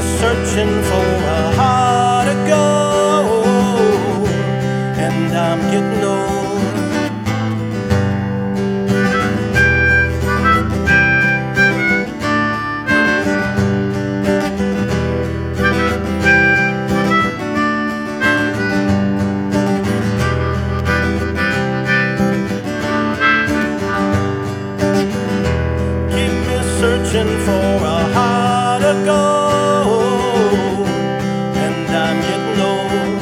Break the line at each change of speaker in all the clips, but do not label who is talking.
searching for a heart of gold, and I'm getting old. Searching for a heart of gold, and I'm getting old.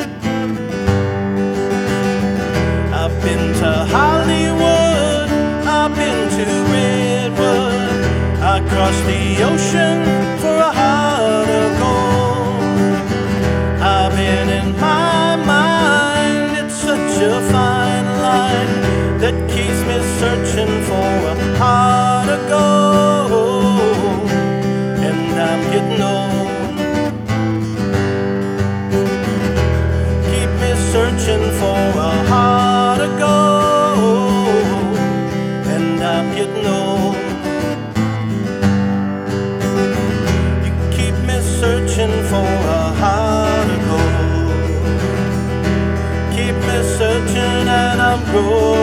I've been to Hollywood, I've been to Redwood, I crossed the ocean for a heart of gold. I've been in my mind, it's such a fine line that keeps me searching for a heart of gold, and I'm getting old. Keep me searching for a heart of gold, and I'm getting old. You keep me searching for a heart of gold. Keep me searching and I'm growing.